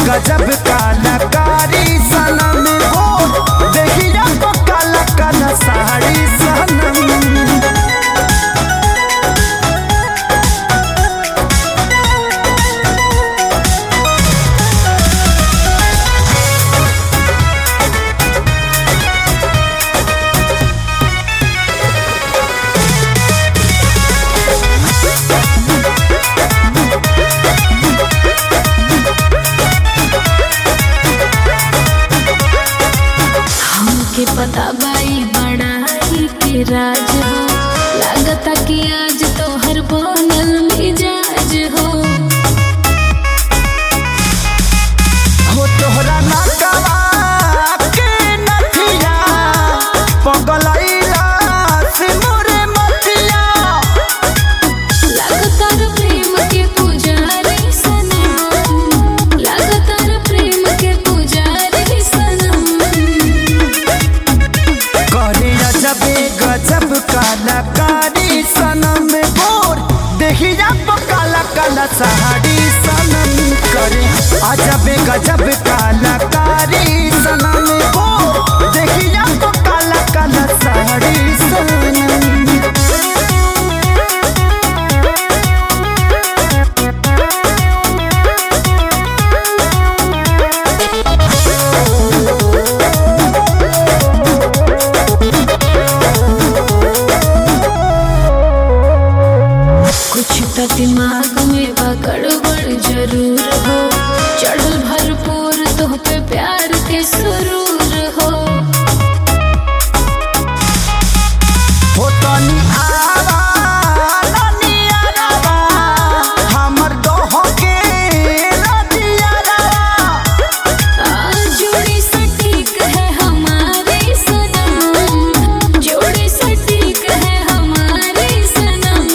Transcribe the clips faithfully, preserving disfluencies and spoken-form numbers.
गजब कलाकारी सनम हो देखिया तो काला काला साड़ी सनम। के पता बाई बड़ा ही के राज हो लागता कि आज तो हर बनल मिजाज हो हो तोहरा नकवा के नथिया पगलैला से मोरे मथिया लागता रे प्रेम के पुजारी सनम लागता रे प्रेम के पुजारी सनम। गजब कलाकारी सनम बोर देखिया तो काला काला साड़ी सनम करे अजब गजब कलाकारी सनम बोर देखिया तो काला काला साड़ी सनम। दिमाग में गड़बड़ जरूर हो चढ़ल भरपूर तो पे प्यार के सुरूर हो हो तनी आवा तनी आवा हमर दोहो के रतिया जोड़ी सटीक है हमारी सनम जोड़ी सटीक है हमारी सनम।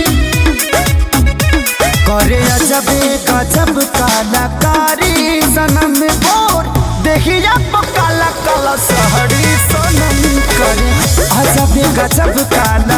करे अजब गजब कलाकारी सनम बोर देखिया तो काला काला साड़ी सनम करे अजब गजब काला